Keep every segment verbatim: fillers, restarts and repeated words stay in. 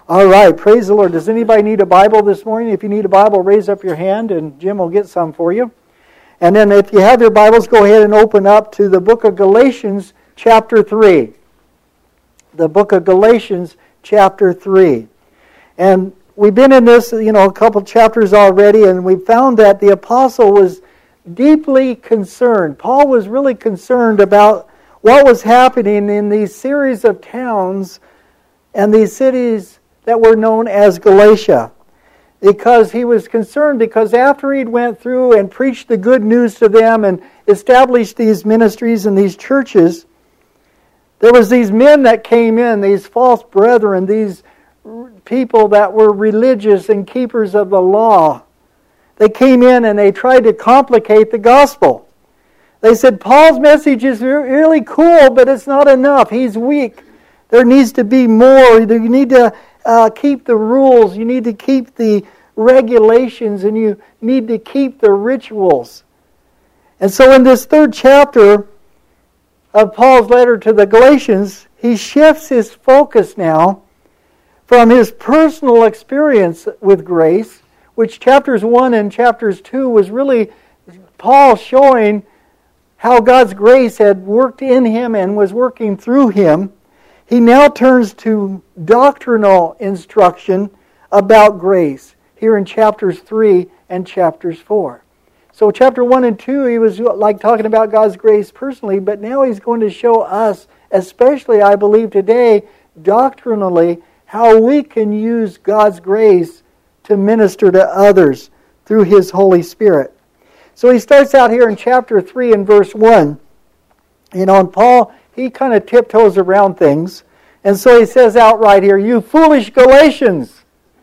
All right, praise the Lord. Does anybody need a Bible this morning? If you need a Bible, raise up your hand and Jim will get some for you. And then if you have your Bibles, go ahead and open up to the book of Galatians chapter three. The book of Galatians chapter three. And we've been in this, you know, a couple chapters already, and we found that the apostle was deeply concerned. Paul was really concerned about what was happening in these series of towns and these cities that were known as Galatia. Because he was concerned, because after he'd went through and preached the good news to them and established these ministries and these churches, there was these men that came in, these false brethren, these people that were religious and keepers of the law. They came in and they tried to complicate the gospel. They said, Paul's message is really cool, but it's not enough. He's weak. There needs to be more. You need to uh, keep the rules. You need to keep the regulations, and you need to keep the rituals. And so in this third chapter of Paul's letter to the Galatians, he shifts his focus now from his personal experience with grace, which chapters one and chapters two was really Paul showing how God's grace had worked in him and was working through him. He now turns to doctrinal instruction about grace here in chapters three and chapters four. So chapter one and two, he was like talking about God's grace personally, but now he's going to show us, especially I believe today, doctrinally, how we can use God's grace to minister to others through His Holy Spirit. So he starts out here in chapter three and verse one. You know, and Paul, he kind of tiptoes around things. And so he says outright here, you foolish Galatians,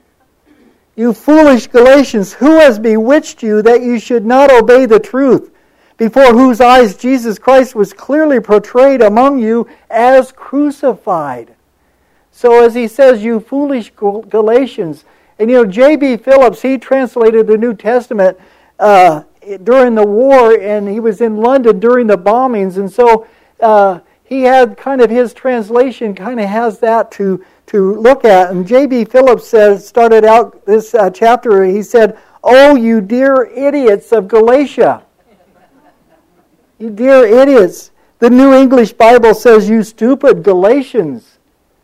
you foolish Galatians, who has bewitched you that you should not obey the truth, before whose eyes Jesus Christ was clearly portrayed among you as crucified? So as he says, you foolish Galatians, and you know, J B Phillips, he translated the New Testament uh, during the war, and he was in London during the bombings, and so uh, he had kind of his translation kind of has that to, to look at. And J B Phillips says, started out this uh, chapter, he said, oh, you dear idiots of Galatia. You dear idiots. The New English Bible says, you stupid Galatians.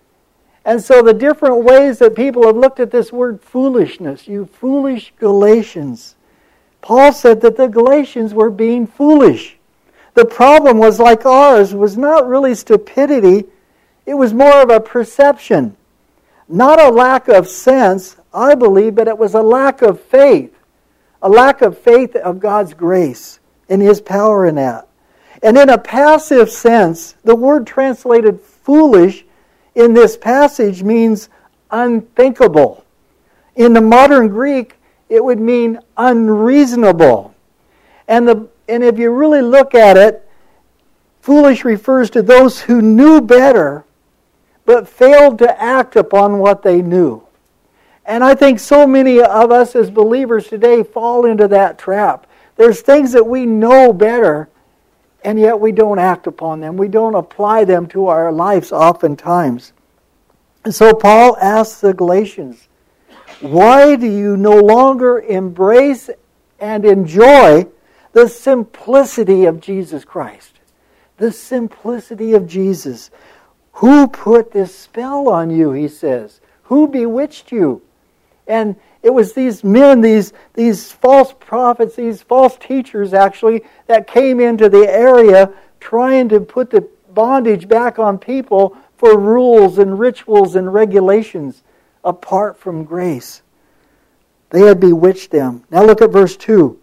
And so the different ways that people have looked at this word foolishness, you foolish Galatians. Paul said that the Galatians were being foolish. The problem was like ours, was not really stupidity. It was more of a perception. Not a lack of sense, I believe, but it was a lack of faith. A lack of faith of God's grace and His power in that. And in a passive sense, the word translated foolish in this passage means unthinkable. In the modern Greek, it would mean unreasonable. And the and if you really look at it, foolish refers to those who knew better, but failed to act upon what they knew. And I think so many of us as believers today fall into that trap. There's things that we know better, and yet we don't act upon them. We don't apply them to our lives oftentimes. And so Paul asks the Galatians, why do you no longer embrace and enjoy the simplicity of Jesus Christ? The simplicity of Jesus. Who put this spell on you, he says? Who bewitched you? And it was these men, these, these false prophets, these false teachers actually, that came into the area trying to put the bondage back on people for rules and rituals and regulations apart from grace. They had bewitched them. Now look at verse two.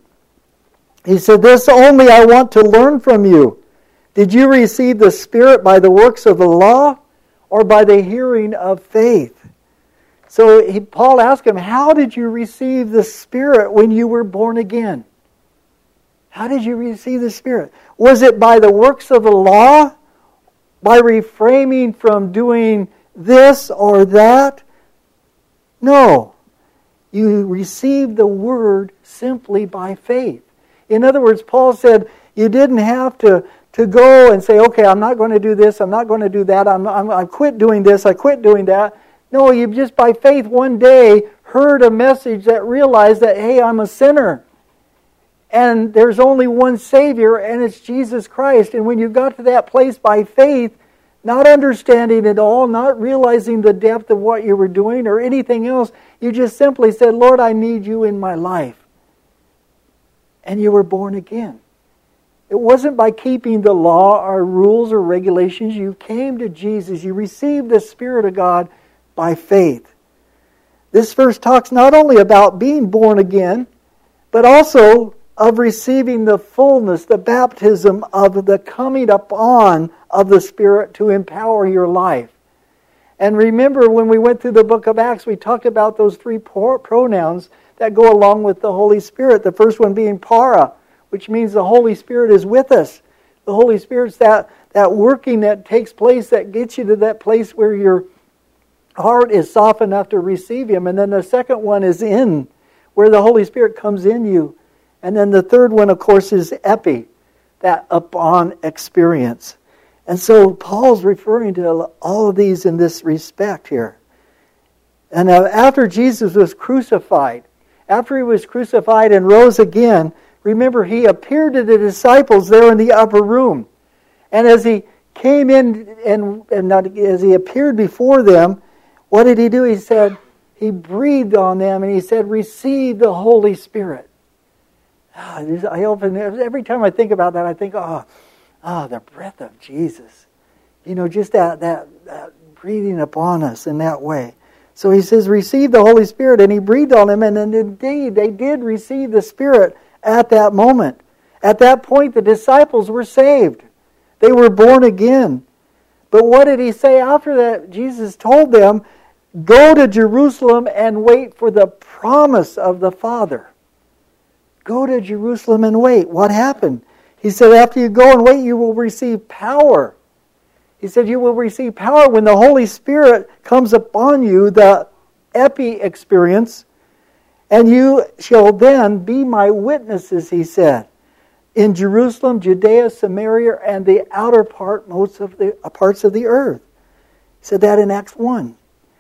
He said, this only I want to learn from you. Did you receive the Spirit by the works of the law or by the hearing of faith? So he, Paul asked him, how did you receive the Spirit when you were born again? How did you receive the Spirit? Was it by the works of the law? By refraining from doing this or that? No. You received the Word simply by faith. In other words, Paul said, you didn't have to, to go and say, okay, I'm not going to do this, I'm not going to do that, I'm, I'm, I quit doing this, I quit doing that. No, you just by faith one day heard a message that realized that, hey, I'm a sinner. And there's only one Savior, and it's Jesus Christ. And when you got to that place by faith, not understanding it all, not realizing the depth of what you were doing or anything else, you just simply said, Lord, I need you in my life. And you were born again. It wasn't by keeping the law or rules or regulations. You came to Jesus. You received the Spirit of God by faith. This verse talks not only about being born again, but also of receiving the fullness, the baptism of the coming upon of the Spirit to empower your life. And remember, when we went through the book of Acts, we talked about those three pronouns that go along with the Holy Spirit. The first one being para, which means the Holy Spirit is with us. The Holy Spirit's that, that working that takes place that gets you to that place where your heart is soft enough to receive Him. And then the second one is in, where the Holy Spirit comes in you. And then the third one, of course, is epi, that upon experience. And so Paul's referring to all of these in this respect here. And uh, after Jesus was crucified, after He was crucified and rose again, remember, He appeared to the disciples there in the upper room. And as He came in and, and not, as He appeared before them, what did He do? He said, He breathed on them and He said, receive the Holy Spirit. I often, every time I think about that, I think, oh, oh, the breath of Jesus. You know, just that, that, that breathing upon us in that way. So He says, receive the Holy Spirit, and He breathed on them, and indeed, they did receive the Spirit at that moment. At that point, the disciples were saved. They were born again. But what did He say after that? Jesus told them, go to Jerusalem and wait for the promise of the Father. Go to Jerusalem and wait. What happened? He said, after you go and wait, you will receive power. He said, you will receive power when the Holy Spirit comes upon you, the epi experience, and you shall then be my witnesses, He said, in Jerusalem, Judea, Samaria, and the outer part, most of the parts of the earth. He said that in Acts one.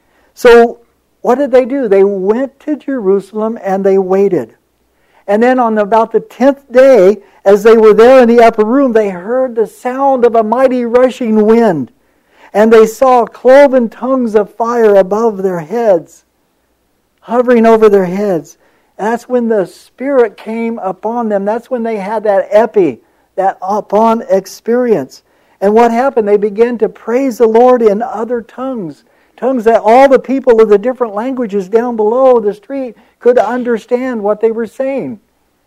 So what did they do? They went to Jerusalem and they waited. And then on about the tenth day, as they were there in the upper room, they heard the sound of a mighty rushing wind. And they saw cloven tongues of fire above their heads, hovering over their heads. And that's when the Spirit came upon them. That's when they had that epi, that upon experience. And what happened? They began to praise the Lord in other tongues. Tongues that all the people of the different languages down below the street could understand what they were saying.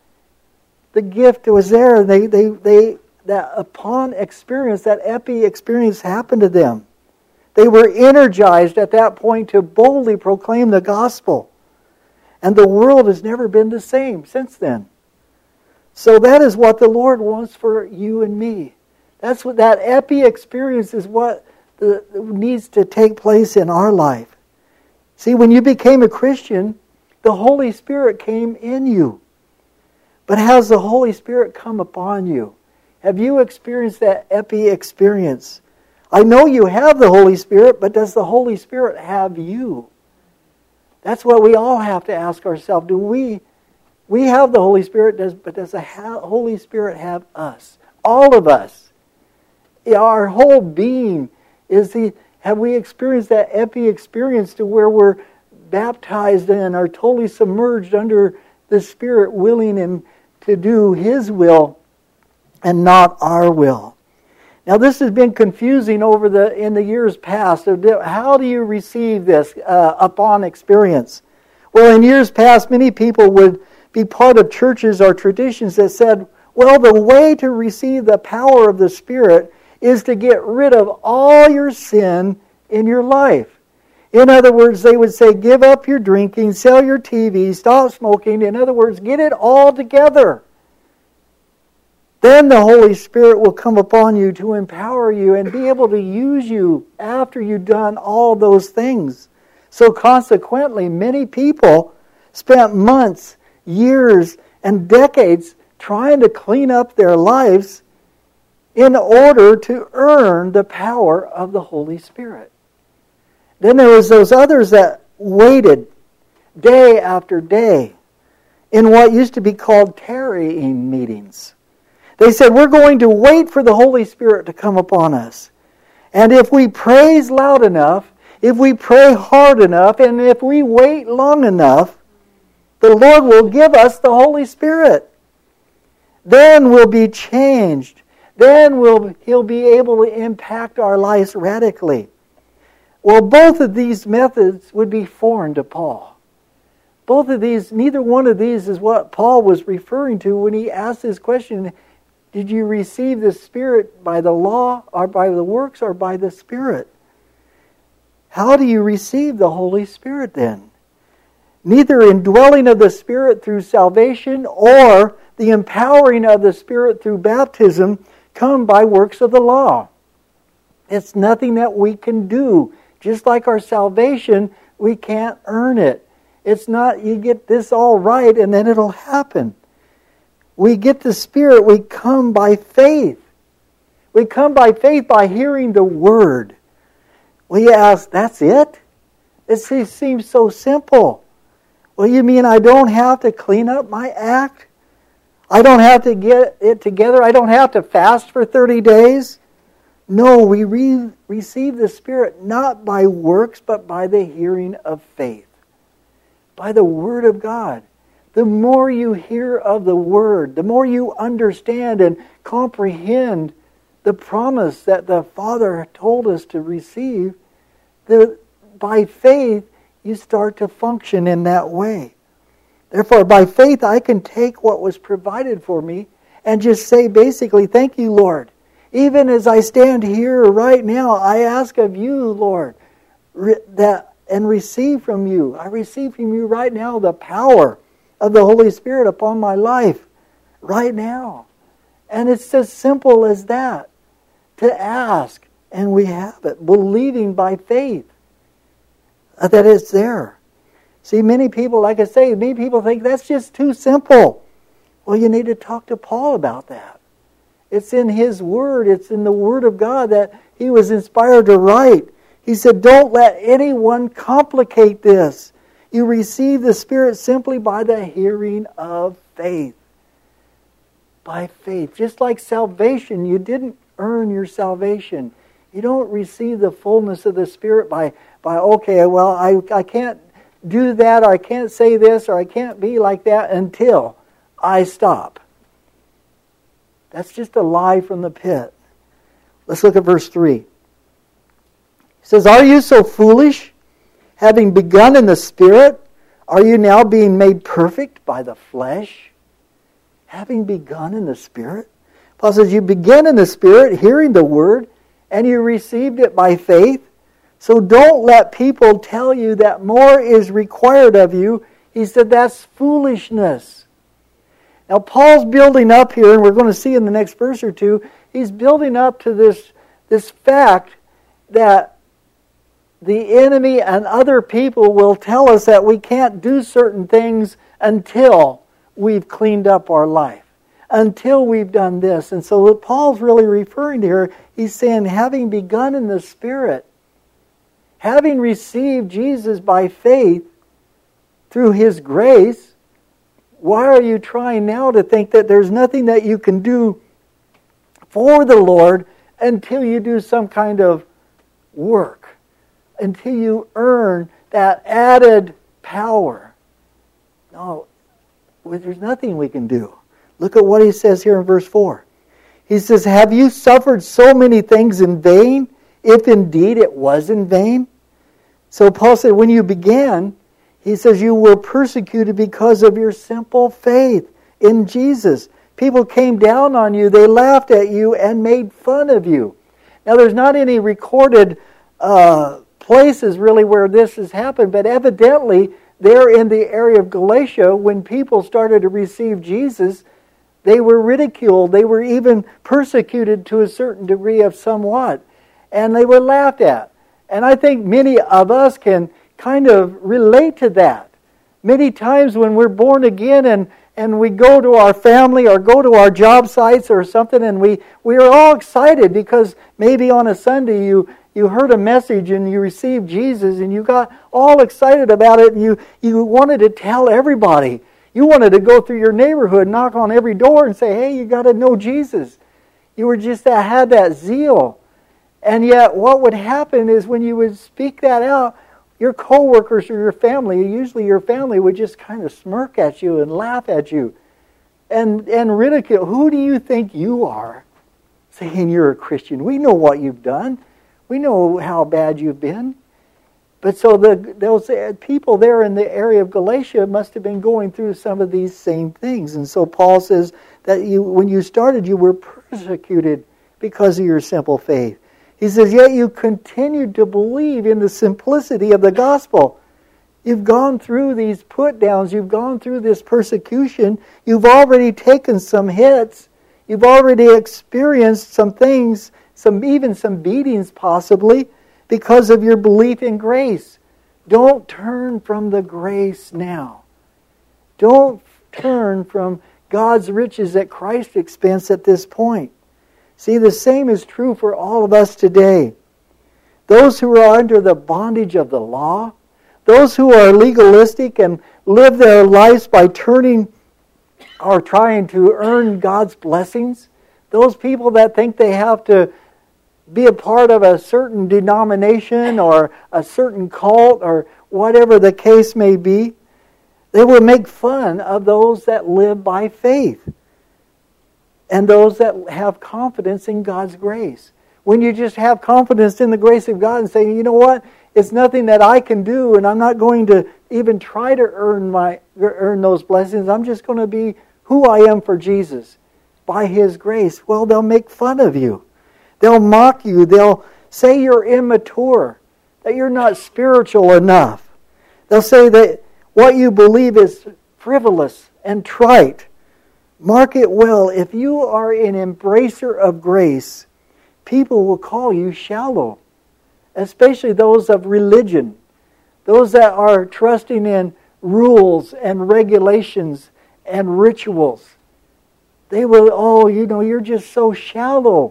The gift was there. They, they, they, that upon experience, that epi experience happened to them. They were energized at that point to boldly proclaim the gospel. And the world has never been the same since then. So that is what the Lord wants for you and me. That's what that epi experience is, what the, needs to take place in our life. See, when you became a Christian, the Holy Spirit came in you. But has the Holy Spirit come upon you? Have you experienced that epi experience? I know you have the Holy Spirit, but does the Holy Spirit have you? That's what we all have to ask ourselves. Do we, we have the Holy Spirit, does, but does the Holy Spirit have us? All of us. Our whole being is the, have we experienced that epi experience to where we're baptized and are totally submerged under the Spirit, willing Him to do His will and not our will. Now this has been confusing over the in the years past. How do you receive this uh, upon experience? Well, in years past, many people would be part of churches or traditions that said, well, the way to receive the power of the Spirit is to get rid of all your sin in your life. In other words, they would say, give up your drinking, sell your T V, stop smoking. In other words, get it all together. Then the Holy Spirit will come upon you to empower you and be able to use you after you've done all those things. So consequently, many people spent months, years, and decades trying to clean up their lives in order to earn the power of the Holy Spirit. Then there was those others that waited day after day in what used to be called tarrying meetings. They said, we're going to wait for the Holy Spirit to come upon us. And if we praise loud enough, if we pray hard enough, and if we wait long enough, the Lord will give us the Holy Spirit. Then we'll be changed. Then we'll, He'll be able to impact our lives radically. Well, both of these methods would be foreign to Paul. Both of these, neither one of these is what Paul was referring to when he asked this question, did you receive the Spirit by the law, or by the works, or by the Spirit? How do you receive the Holy Spirit then? Neither indwelling of the Spirit through salvation or the empowering of the Spirit through baptism come by works of the law. It's nothing that we can do. Just like our salvation, we can't earn it. It's not you get this all right and then it'll happen. We get the Spirit, we come by faith. We come by faith by hearing the Word. We ask, that's it? It seems so simple. Well, you mean I don't have to clean up my act? I don't have to get it together? I don't have to fast for thirty days? No, we re- receive the Spirit not by works, but by the hearing of faith. By the Word of God. The more you hear of the Word, the more you understand and comprehend the promise that the Father told us to receive, the, by faith you start to function in that way. Therefore, by faith I can take what was provided for me and just say basically, thank you, Lord. Even as I stand here right now, I ask of you, Lord, that and receive from you. I receive from you right now the power of the Holy Spirit upon my life right now. And it's as simple as that. To ask, and we have it. Believing by faith that it's there. See, many people, like I say, many people think that's just too simple. Well, you need to talk to Paul about that. It's in his Word. It's in the Word of God that he was inspired to write. He said, don't let anyone complicate this. You receive the Spirit simply by the hearing of faith. By faith. Just like salvation, you didn't earn your salvation. You don't receive the fullness of the Spirit by, by okay, well, I, I can't do that, or I can't say this, or I can't be like that until I stop. That's just a lie from the pit. Let's look at verse three. It says, are you so foolish? Having begun in the Spirit, are you now being made perfect by the flesh? Having begun in the Spirit? Paul says, you begin in the Spirit, hearing the Word, and you received it by faith. So don't let people tell you that more is required of you. He said that's foolishness. Now Paul's building up here, and we're going to see in the next verse or two, he's building up to this, this fact that the enemy and other people will tell us that we can't do certain things until we've cleaned up our life, until we've done this. And so what Paul's really referring to here, he's saying, having begun in the Spirit, having received Jesus by faith through His grace, why are you trying now to think that there's nothing that you can do for the Lord until you do some kind of work? Until you earn that added power. No, there's nothing we can do. Look at what he says here in verse four. He says, have you suffered so many things in vain, if indeed it was in vain? So Paul said, when you began, he says, you were persecuted because of your simple faith in Jesus. People came down on you, they laughed at you, and made fun of you. Now there's not any recorded uh, places really where this has happened, but evidently there in the area of Galatia, when people started to receive Jesus, they were ridiculed. They were even persecuted to a certain degree of somewhat. And they were laughed at. And I think many of us can kind of relate to that. Many times when we're born again and, and we go to our family or go to our job sites or something, and we, we are all excited because maybe on a Sunday you you heard a message and you received Jesus and you got all excited about it and you, you wanted to tell everybody. You wanted to go through your neighborhood, knock on every door and say, hey, you got to know Jesus. You were just that, had that zeal. And yet what would happen is when you would speak that out, your coworkers or your family, usually your family, would just kind of smirk at you and laugh at you and, and ridicule. Who do you think you are? Saying you're a Christian. We know what you've done. We know how bad you've been. But so the those people there in the area of Galatia must have been going through some of these same things. And so Paul says that you, when you started, you were persecuted because of your simple faith. He says, yet you continued to believe in the simplicity of the gospel. You've gone through these put-downs. You've gone through this persecution. You've already taken some hits. You've already experienced some things, some even some beatings possibly, because of your belief in grace. Don't turn from the grace now. Don't turn from God's riches at Christ's expense at this point. See, the same is true for all of us today. Those who are under the bondage of the law, those who are legalistic and live their lives by turning or trying to earn God's blessings, those people that think they have to be a part of a certain denomination or a certain cult or whatever the case may be, they will make fun of those that live by faith and those that have confidence in God's grace. When you just have confidence in the grace of God and say, you know what, it's nothing that I can do and I'm not going to even try to earn my earn those blessings. I'm just going to be who I am for Jesus by His grace. Well, they'll make fun of you. They'll mock you. They'll say you're immature, that you're not spiritual enough. They'll say that what you believe is frivolous and trite. Mark it well. If you are an embracer of grace, people will call you shallow, especially those of religion, those that are trusting in rules and regulations and rituals. They will, oh, you know, you're just so shallow.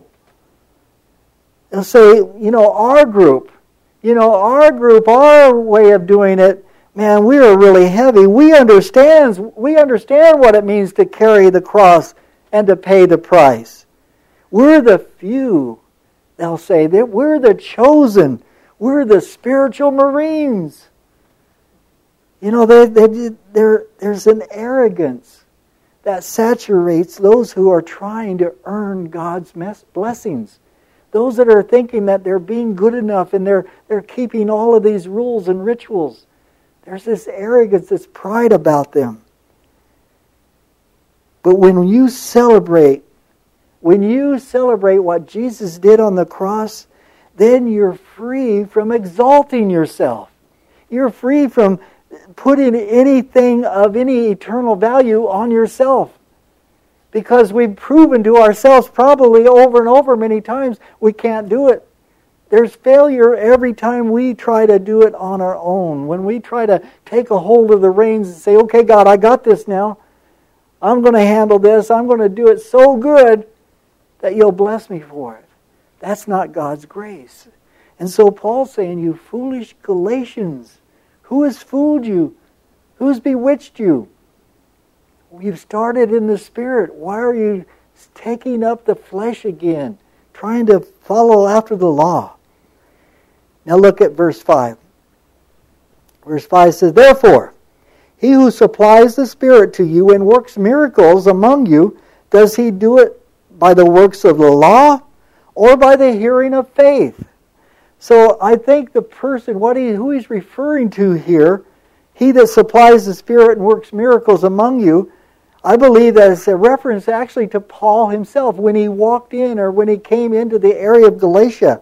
They'll say, you know, our group, you know, our group, our way of doing it, man, we are really heavy. We understand, we understand what it means to carry the cross and to pay the price. We're the few, they'll say, that we're the chosen. We're the spiritual Marines. You know, they, they, there's an arrogance that saturates those who are trying to earn God's blessings. Those that are thinking that they're being good enough and they're they're keeping all of these rules and rituals. There's this arrogance, this pride about them. But when you celebrate, when you celebrate what Jesus did on the cross, then you're free from exalting yourself. You're free from putting anything of any eternal value on yourself. Because we've proven to ourselves probably over and over many times we can't do it. There's failure every time we try to do it on our own. When we try to take a hold of the reins and say, okay, God, I got this now. I'm going to handle this. I'm going to do it so good that you'll bless me for it. That's not God's grace. And so Paul's saying, you foolish Galatians, who has fooled you? Who's bewitched you? You've started in the Spirit. Why are you taking up the flesh again, trying to follow after the law? Now look at verse five. Verse five says, therefore, he who supplies the Spirit to you and works miracles among you, does he do it by the works of the law or by the hearing of faith? So I think the person, what he, who he's referring to here, he that supplies the Spirit and works miracles among you, I believe that it's a reference actually to Paul himself when he walked in or when he came into the area of Galatia.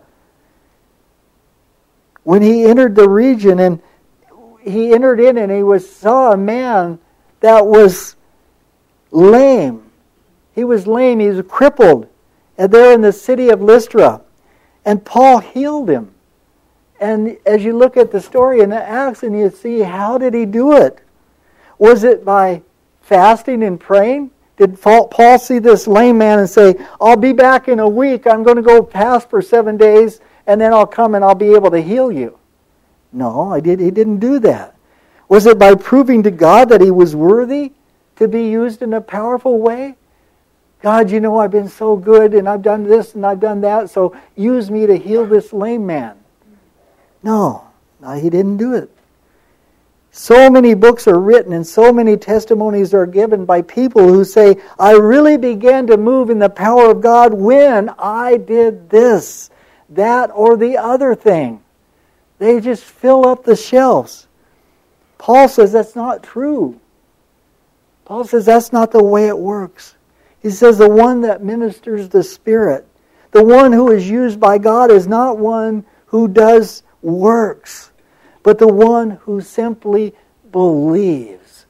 When he entered the region and he entered in and he was saw a man that was lame. He was lame, he was crippled. And there in the city of Lystra. And Paul healed him. And as you look at the story in the Acts and you see, how did he do it? Was it by fasting and praying? Did Paul see this lame man and say, I'll be back in a week, I'm going to go fast for seven days, and then I'll come and I'll be able to heal you. No, I did. He didn't do that. Was it by proving to God that he was worthy to be used in a powerful way? God, you know, I've been so good and I've done this and I've done that, so use me to heal this lame man. No, no, he didn't do it. So many books are written and so many testimonies are given by people who say, I really began to move in the power of God when I did this, that, or the other thing. They just fill up the shelves. Paul says that's not true. Paul says that's not the way it works. He says the one that ministers the Spirit, the one who is used by God, is not one who does works, but the one who simply believes.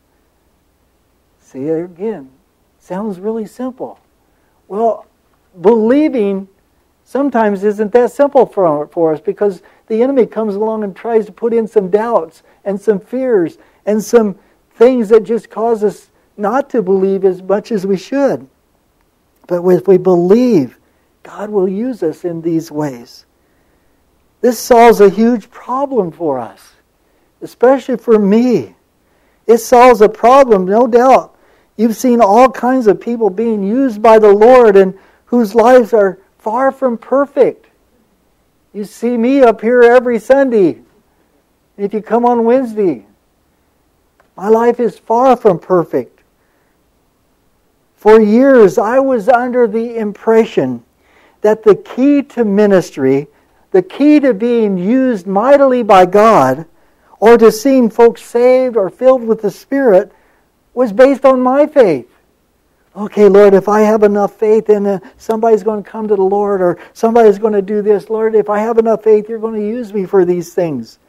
See it again. Sounds really simple. Well, believing sometimes isn't that simple for, for us, because the enemy comes along and tries to put in some doubts and some fears and some things that just cause us not to believe as much as we should. But if we believe, God will use us in these ways. This solves a huge problem for us, especially for me. It solves a problem, no doubt. You've seen all kinds of people being used by the Lord and whose lives are far from perfect. You see me up here every Sunday. If you come on Wednesday, my life is far from perfect. For years, I was under the impression that the key to ministry, the key to being used mightily by God, or to seeing folks saved or filled with the Spirit, was based on my faith. Okay, Lord, if I have enough faith, then uh, somebody's going to come to the Lord, or somebody's going to do this. Lord, if I have enough faith, you're going to use me for these things.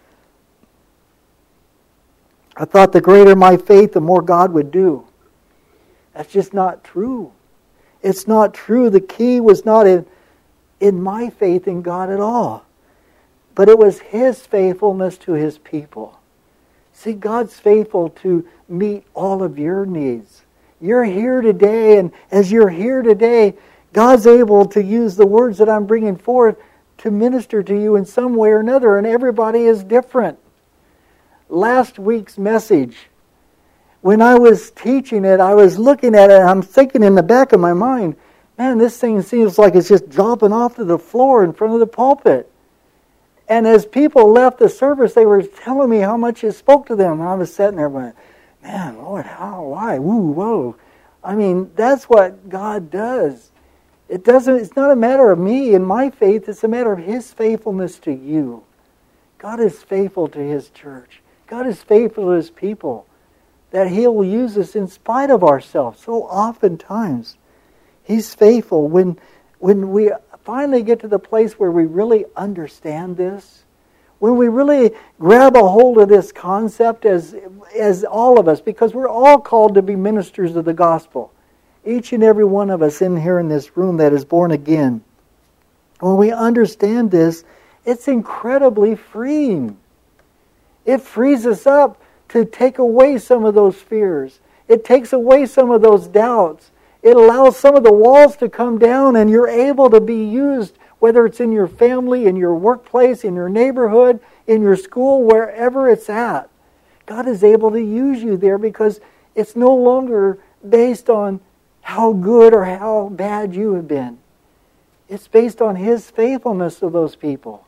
I thought the greater my faith, the more God would do. That's just not true. It's not true. The key was not in, in my faith in God at all, but it was His faithfulness to His people. See, God's faithful to meet all of your needs. You're here today, and as you're here today, God's able to use the words that I'm bringing forth to minister to you in some way or another, and everybody is different. Last week's message, when I was teaching it, I was looking at it, and I'm thinking in the back of my mind, man, this thing seems like it's just dropping off to the floor in front of the pulpit. And as people left the service, they were telling me how much it spoke to them. And I was sitting there going, man, Lord, how, why, woo, whoa. I mean, that's what God does. It doesn't, it's not a matter of me and my faith, it's a matter of His faithfulness to you. God is faithful to His church. God is faithful to His people, that He will use us in spite of ourselves. So oftentimes, He's faithful. When, when we finally get to the place where we really understand this, when we really grab a hold of this concept as, as all of us, because we're all called to be ministers of the gospel. Each and every one of us in here in this room that is born again. When we understand this, it's incredibly freeing. It frees us up to take away some of those fears. It takes away some of those doubts. It allows some of the walls to come down, and you're able to be used, whether it's in your family, in your workplace, in your neighborhood, in your school, wherever it's at. God is able to use you there because it's no longer based on how good or how bad you have been. It's based on His faithfulness to those people.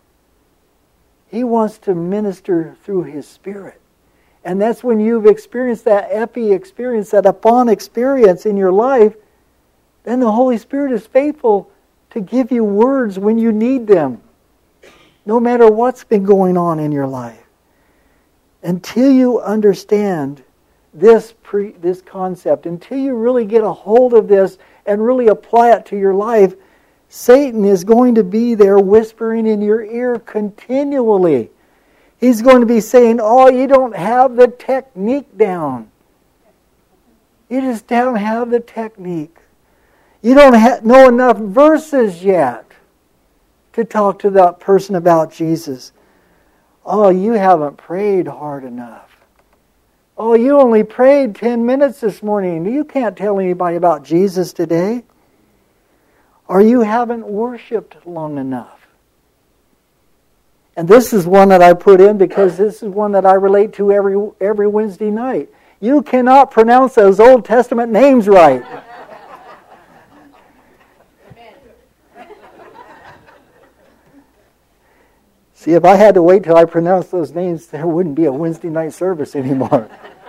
He wants to minister through His Spirit. And that's when you've experienced that epi experience, that upon experience in your life, then the Holy Spirit is faithful to give you words when you need them, no matter what's been going on in your life. Until you understand this pre, this concept, until you really get a hold of this and really apply it to your life, Satan is going to be there whispering in your ear continually. He's going to be saying, oh, you don't have the technique down. You just don't have the technique. You don't ha- know enough verses yet to talk to that person about Jesus. Oh, you haven't prayed hard enough. Oh, you only prayed ten minutes this morning. You can't tell anybody about Jesus today. Or you haven't worshipped long enough. And this is one that I put in because this is one that I relate to every every Wednesday night. You cannot pronounce those Old Testament names right. See, if I had to wait till I pronounced those names, there wouldn't be a Wednesday night service anymore.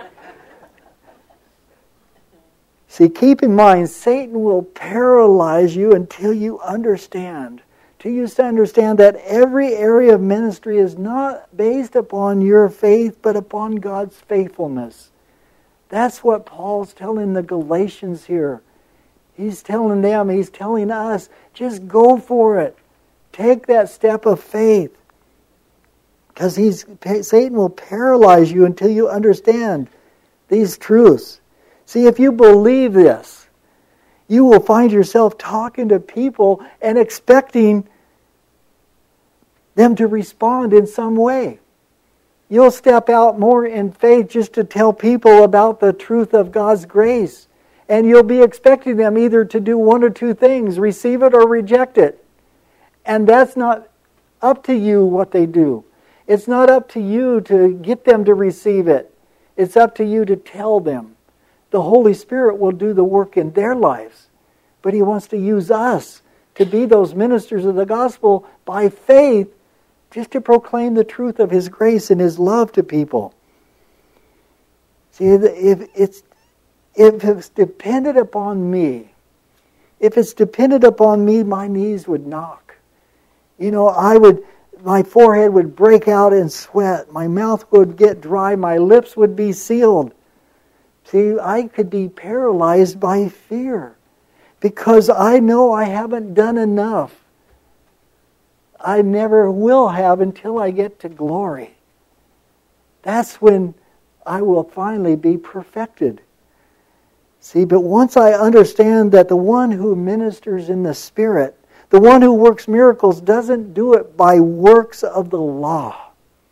See, keep in mind, Satan will paralyze you until you understand. Till you understand that every area of ministry is not based upon your faith, but upon God's faithfulness. That's what Paul's telling the Galatians here. He's telling them, he's telling us, just go for it. Take that step of faith. Because he's Satan will paralyze you until you understand these truths. See, if you believe this, you will find yourself talking to people and expecting them to respond in some way. You'll step out more in faith just to tell people about the truth of God's grace. And you'll be expecting them either to do one or two things, receive it or reject it. And that's not up to you what they do. It's not up to you to get them to receive it. It's up to you to tell them. The Holy Spirit will do the work in their lives. But He wants to use us to be those ministers of the gospel by faith, just to proclaim the truth of His grace and His love to people. See, if it's, if it's dependent upon me, if it's dependent upon me, my knees would knock. You know, I would... My forehead would break out in sweat. My mouth would get dry. My lips would be sealed. See, I could be paralyzed by fear because I know I haven't done enough. I never will have until I get to glory. That's when I will finally be perfected. See, but once I understand that the one who ministers in the Spirit, the one who works miracles, doesn't do it by works of the law,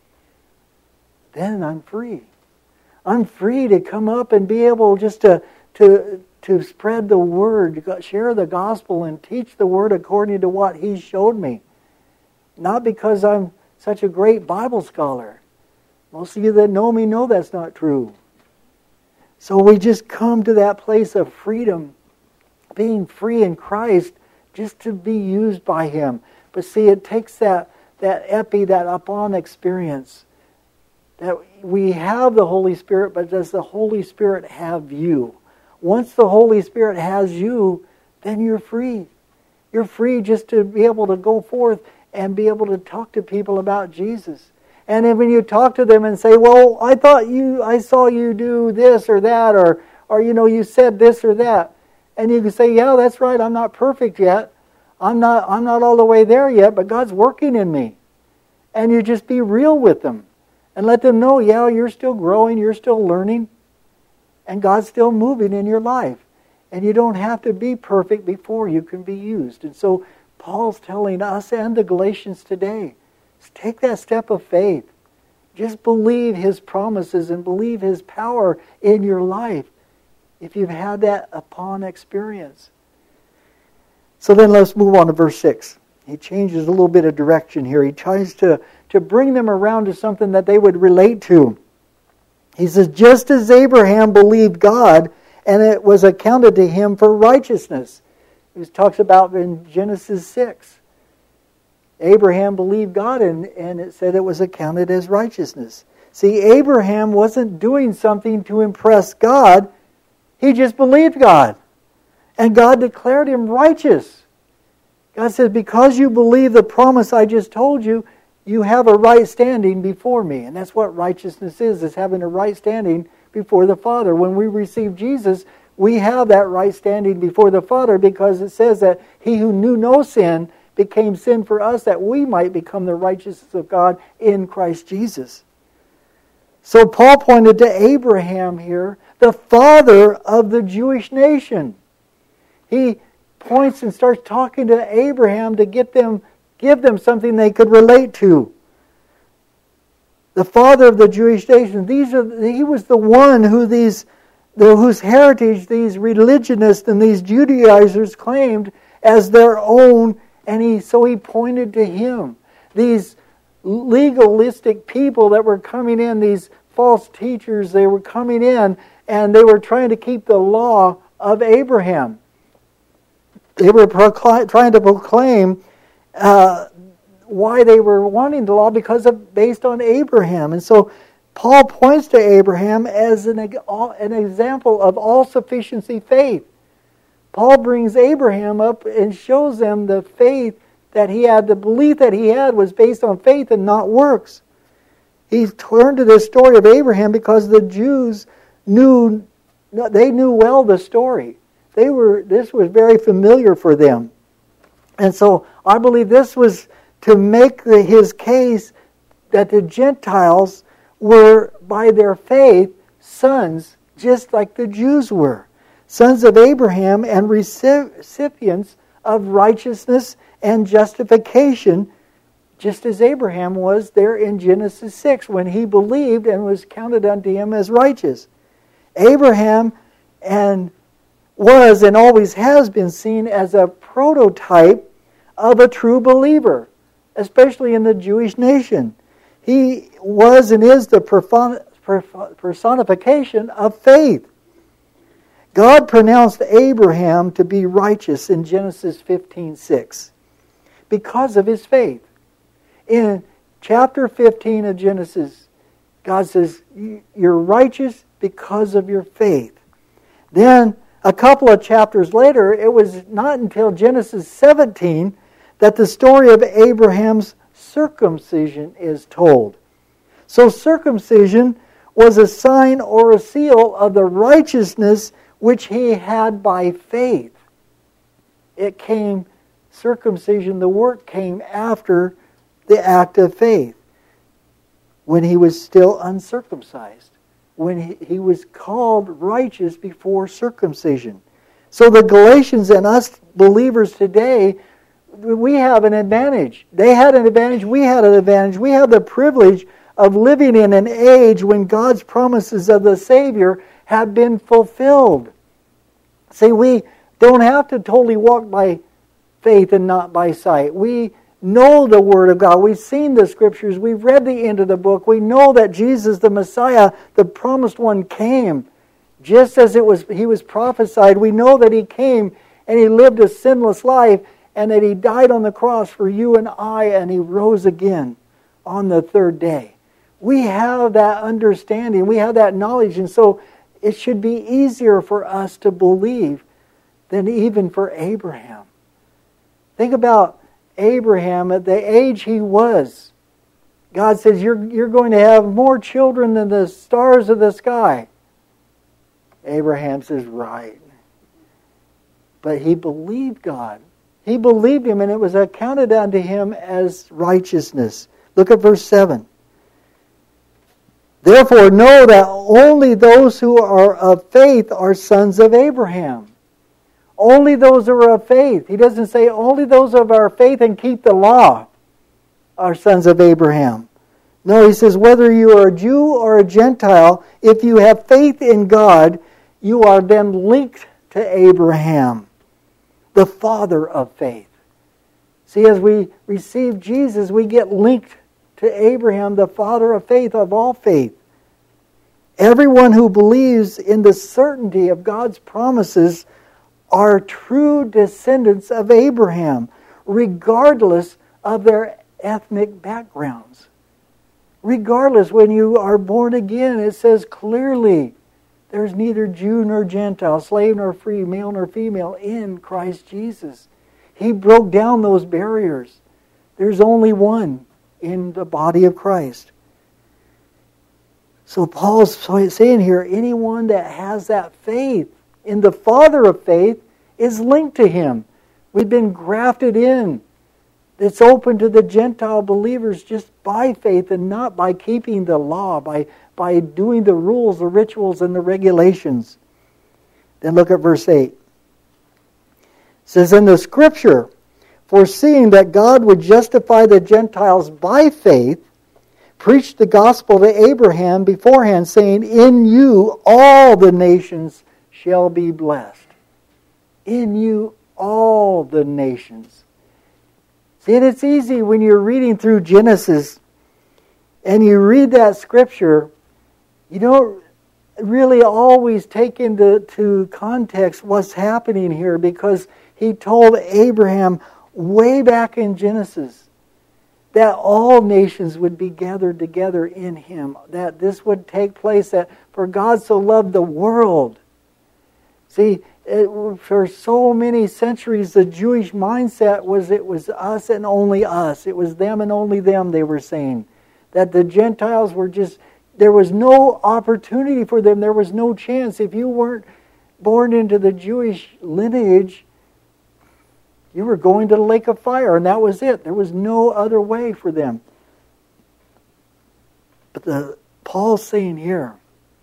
then I'm free. I'm free to come up and be able just to, to, to spread the word, share the gospel, and teach the word according to what He showed me. Not because I'm such a great Bible scholar. Most of you that know me know that's not true. So we just come to that place of freedom, being free in Christ, just to be used by Him. But see, it takes that, that epi, that upon experience. That we have the Holy Spirit, but does the Holy Spirit have you? Once the Holy Spirit has you, then you're free. You're free just to be able to go forth and be able to talk to people about Jesus. And then when you talk to them and say, well, I thought you, I saw you do this or that, or, or you know, you said this or that. And you can say, yeah, that's right, I'm not perfect yet. I'm not I'm not all the way there yet, but God's working in me. And you just be real with them. And let them know, yeah, you're still growing, you're still learning. And God's still moving in your life. And you don't have to be perfect before you can be used. And so Paul's telling us and the Galatians today, take that step of faith. Just believe His promises and believe His power in your life. If you've had that upon experience. So then let's move on to verse six. He changes a little bit of direction here. He tries to, to bring them around to something that they would relate to. He says, just as Abraham believed God, and it was accounted to him for righteousness. He talks about in Genesis six. Abraham believed God, and, and it said it was accounted as righteousness. See, Abraham wasn't doing something to impress God. He just believed God. And God declared him righteous. God says, because you believe the promise I just told you, you have a right standing before me. And that's what righteousness is, is having a right standing before the Father. When we receive Jesus, we have that right standing before the Father because it says that He who knew no sin became sin for us that we might become the righteousness of God in Christ Jesus. So Paul pointed to Abraham here, the father of the Jewish nation. He points and starts talking to Abraham to get them, give them something they could relate to. The father of the Jewish nation. These are he was the one who these, the, whose heritage these religionists and these Judaizers claimed as their own, and he so he pointed to him. These legalistic people that were coming in, these false teachers, they were coming in and they were trying to keep the law of Abraham. They were procl- trying to proclaim uh, why they were wanting the law because of based on Abraham. And so Paul points to Abraham as an, an example of all-sufficiency faith. Paul brings Abraham up and shows them the faith that he had, the belief that he had was based on faith and not works. He turned to this story of Abraham because the Jews knew, they knew well the story. They were, this was very familiar for them. And so I believe this was to make the, his case that the Gentiles were, by their faith, sons just like the Jews were. Sons of Abraham and recipients of righteousness and justification, just as Abraham was there in Genesis six when he believed and was counted unto him as righteous. Abraham and was and always has been seen as a prototype of a true believer, especially in the Jewish nation. He was and is the personification of faith. God pronounced Abraham to be righteous in Genesis fifteen six because of his faith. In chapter fifteen of Genesis, God says, you're righteous because of your faith. Then, a couple of chapters later, it was not until Genesis seventeen that the story of Abraham's circumcision is told. So circumcision was a sign or a seal of the righteousness which he had by faith. It came, circumcision, the work came after the act of faith, when he was still uncircumcised, when he, he was called righteous before circumcision. So the Galatians and us believers today, we have an advantage. They had an advantage, we had an advantage. We have the privilege of living in an age when God's promises of the Savior have been fulfilled. See, we don't have to totally walk by faith and not by sight. We know the Word of God. We've seen the Scriptures. We've read the end of the book. We know that Jesus, the Messiah, the promised one, came just as it was. He was prophesied. We know that He came and He lived a sinless life and that He died on the cross for you and I, and He rose again on the third day. We have that understanding. We have that knowledge. And so it should be easier for us to believe than even for Abraham. Think about Abraham at the age he was. God says, you're, you're going to have more children than the stars of the sky. Abraham says, right. But he believed God. He believed Him, and it was accounted unto him as righteousness. Look at verse seven. Therefore know that only those who are of faith are sons of Abraham. Only those who are of faith. He doesn't say only those of our faith and keep the law are sons of Abraham. No, he says whether you are a Jew or a Gentile, if you have faith in God, you are then linked to Abraham, the father of faith. See, as we receive Jesus, we get linked to Abraham, the father of faith, of all faith. Everyone who believes in the certainty of God's promises are true descendants of Abraham, regardless of their ethnic backgrounds. Regardless, when you are born again, it says clearly, there's neither Jew nor Gentile, slave nor free, male nor female in Christ Jesus. He broke down those barriers. There's only one in the body of Christ. So Paul's saying here, anyone that has that faith in the Father of faith is linked to Him. We've been grafted in. It's open to the Gentile believers just by faith and not by keeping the law, by, by doing the rules, the rituals, and the regulations. Then look at verse eight. It says, in the Scripture, foreseeing that God would justify the Gentiles by faith, preached the gospel to Abraham beforehand, saying, in you all the nations shall be blessed. In you all the nations. See, and it's easy when you're reading through Genesis and you read that scripture, you don't really always take into to context what's happening here, because he told Abraham way back in Genesis that all nations would be gathered together in him, that this would take place, that for God so loved the world. See, it, for so many centuries, the Jewish mindset was it was us and only us. It was them and only them, they were saying. That the Gentiles were just, there was no opportunity for them. There was no chance. If you weren't born into the Jewish lineage, you were going to the lake of fire, and that was it. There was no other way for them. But the Paul's saying here,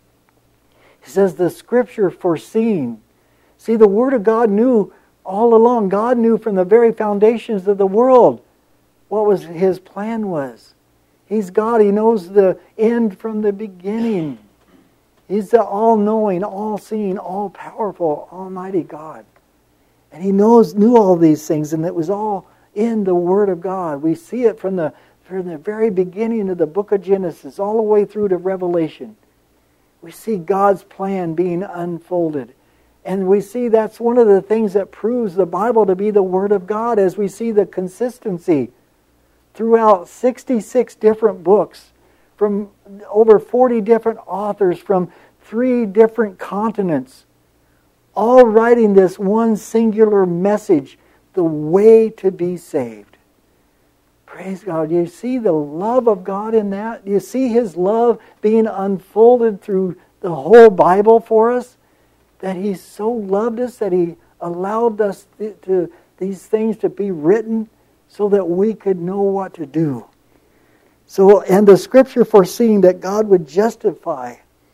he says the Scripture foreseeing. See, the Word of God knew all along. God knew from the very foundations of the world what was His plan was. He's God. He knows the end from the beginning. He's the all-knowing, all-seeing, all-powerful, almighty God. And He knows, knew all these things, and it was all in the Word of God. We see it from the, from the very beginning of the book of Genesis, all the way through to Revelation. We see God's plan being unfolded. And we see that's one of the things that proves the Bible to be the Word of God, as we see the consistency throughout sixty-six different books, from over forty different authors, from three different continents, all writing this one singular message, the way to be saved. Praise God. You see the love of God in that? You see His love being unfolded through the whole Bible for us? That He so loved us that He allowed us to, to these things to be written so that we could know what to do. So, and the Scripture foreseeing that God would justify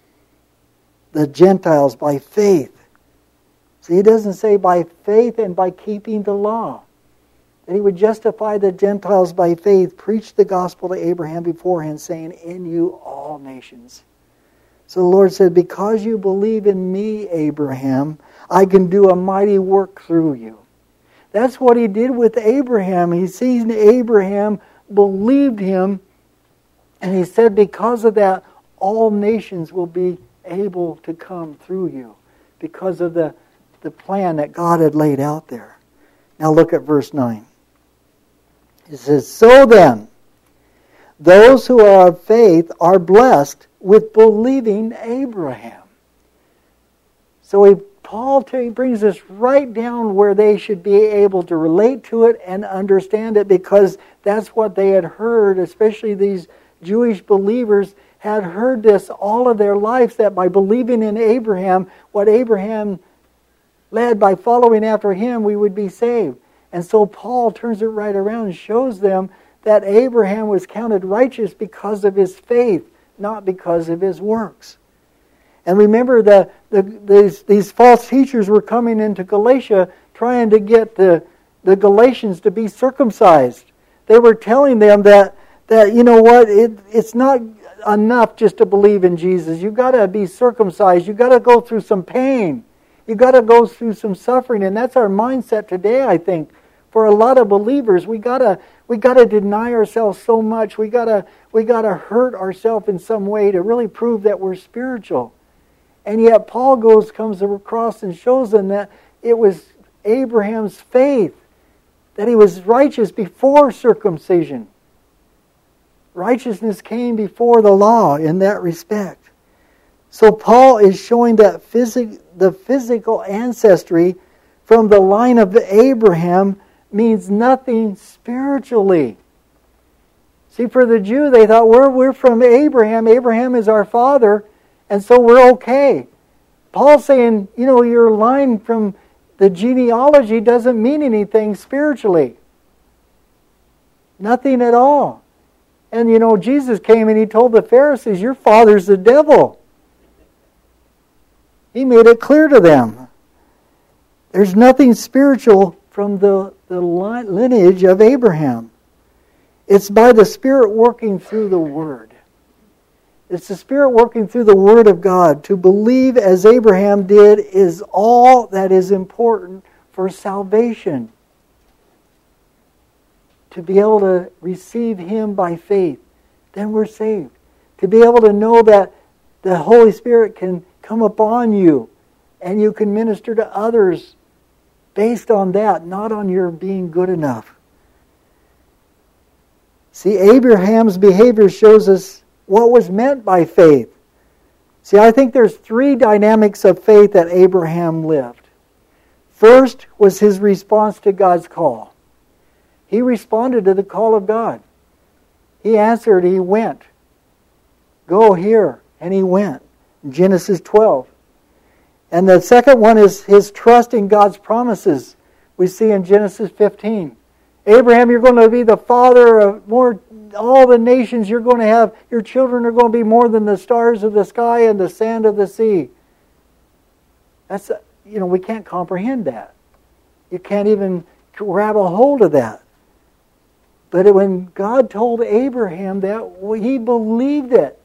the Gentiles by faith. See, He doesn't say by faith and by keeping the law. That He would justify the Gentiles by faith, preach the gospel to Abraham beforehand, saying, in you all nations. So the Lord said, because you believe in me, Abraham, I can do a mighty work through you. That's what He did with Abraham. He sees Abraham, believed him, and He said, because of that, all nations will be able to come through you, because of the, the plan that God had laid out there. Now look at verse nine. It says, so then, those who are of faith are blessed with believing Abraham. So he, Paul brings us right down where they should be able to relate to it and understand it, because that's what they had heard, especially these Jewish believers had heard this all of their lives, that by believing in Abraham, what Abraham led, by following after him, we would be saved. And so Paul turns it right around and shows them that Abraham was counted righteous because of his faith, not because of his works. And remember, the, the, these, these false teachers were coming into Galatia trying to get the, the Galatians to be circumcised. They were telling them that, that you know what, it, it's not enough just to believe in Jesus. You've got to be circumcised. You've got to go through some pain. You've got to go through some suffering. And that's our mindset today, I think. For a lot of believers, we gotta we gotta deny ourselves so much. We gotta we gotta hurt ourselves in some way to really prove that we're spiritual. And yet Paul goes comes across and shows them that it was Abraham's faith, that he was righteous before circumcision. Righteousness came before the law in that respect. So Paul is showing that phys- the physical ancestry from the line of Abraham means nothing spiritually. See, for the Jew, they thought, we're, we're from Abraham. Abraham is our father, and so we're okay. Paul's saying, you know, your line from the genealogy doesn't mean anything spiritually. Nothing at all. And, you know, Jesus came and He told the Pharisees, your father's the devil. He made it clear to them. There's nothing spiritual from the, the lineage of Abraham. It's by the Spirit working through the Word. It's the Spirit working through the Word of God. To believe as Abraham did is all that is important for salvation. To be able to receive Him by faith. then we're saved. To be able to know that the Holy Spirit can come upon you and you can minister to others based on that, not on your being good enough. See, Abraham's behavior shows us what was meant by faith. See, I think there's three dynamics of faith that Abraham lived. First was his response to God's call. He responded to the call of God. He answered, he went. Go here. And he went. Genesis twelve. And the second one is his trust in God's promises. We see in Genesis fifteen. Abraham, you're going to be the father of more, all the nations you're going to have. Your children are going to be more than the stars of the sky and the sand of the sea. That's, you know, we can't comprehend that. You can't even grab a hold of that. But when God told Abraham that, well, he believed it.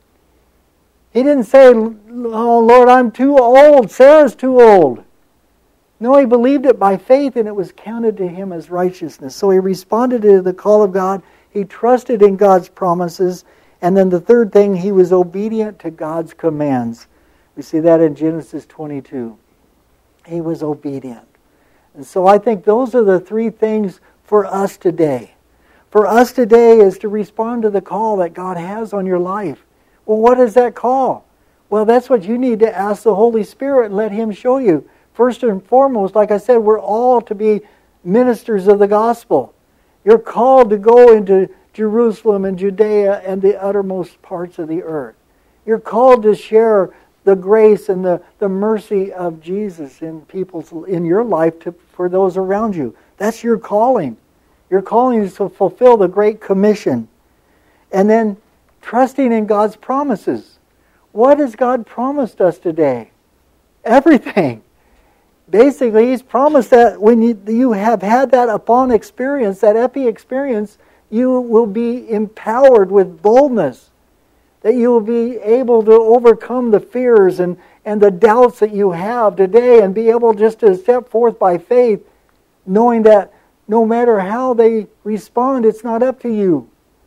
He didn't say, oh Lord, I'm too old. Sarah's too old. No, he believed it by faith and it was counted to him as righteousness. So he responded to the call of God. He trusted in God's promises. And then the third thing, he was obedient to God's commands. We see that in Genesis twenty-two. He was obedient. And so I think those are the three things for us today. For us today is to respond to the call that God has on your life. Well, what is that call? Well, that's what you need to ask the Holy Spirit and let Him show you. First and foremost, like I said, we're all to be ministers of the gospel. You're called to go into Jerusalem and Judea and the uttermost parts of the earth. You're called to share the grace and the, the mercy of Jesus in people's in your life to, for those around you. That's your calling. Your calling is to fulfill the Great Commission. And then trusting in God's promises. What has God promised us today? Everything. Basically, He's promised that when you, you have had that upon experience, that epi experience, you will be empowered with boldness. That you will be able to overcome the fears and, and the doubts that you have today and be able just to step forth by faith, knowing that no matter how they respond, it's not up to you.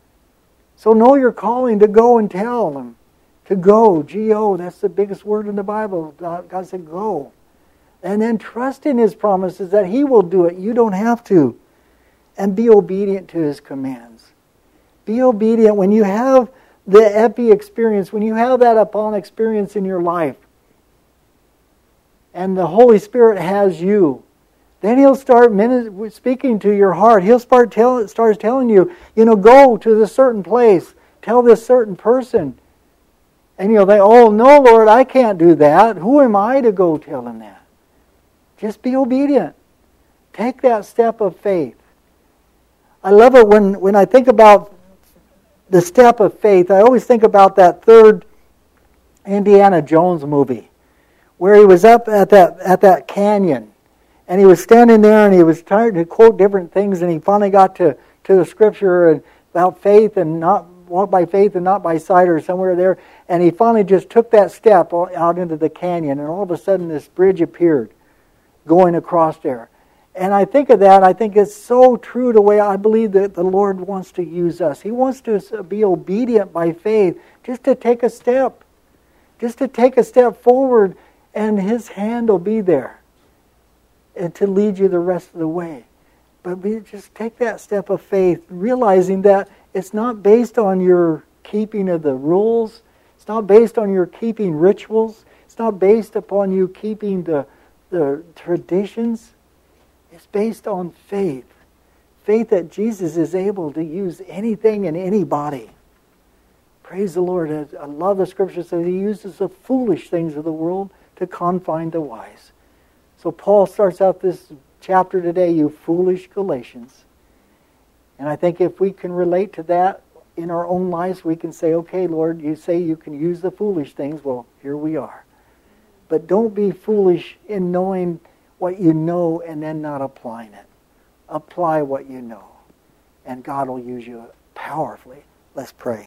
So know your calling to go and tell them. To go, G O, that's the biggest word in the Bible. God said go. And then trust in His promises that He will do it. You don't have to. And be obedient to His commands. Be obedient when you have the epi experience, when you have that upon experience in your life. And the Holy Spirit has you. Then He'll start speaking to your heart. He'll start tell, starts telling you, you know, go to this certain place. Tell this certain person. And you'll think, oh, no, Lord, I can't do that. Who am I to go tell him that? Just be obedient. Take that step of faith. I love it when, when I think about the step of faith. I always think about that third Indiana Jones movie where he was up at that at that canyon. And he was standing there and he was trying to quote different things, and he finally got to, to the scripture about faith and not walk by faith and not by sight or somewhere there. And he finally just took that step out into the canyon, and all of a sudden this bridge appeared going across there. And I think of that, I think it's so true to the way I believe that the Lord wants to use us. He wants to be obedient by faith, just to take a step. Just to take a step forward, and His hand will be there. And to lead you the rest of the way. But we just take that step of faith, realizing that it's not based on your keeping of the rules. It's not based on your keeping rituals. It's not based upon you keeping the, the traditions. It's based on faith. Faith that Jesus is able to use anything and anybody. Praise the Lord. I love the scripture says He uses the foolish things of the world to confine the wise. So Paul starts out this chapter today, you foolish Galatians. And I think if we can relate to that in our own lives, we can say, okay, Lord, you say you can use the foolish things. Well, here we are. But don't be foolish in knowing what you know and then not applying it. Apply what you know. And God will use you powerfully. Let's pray.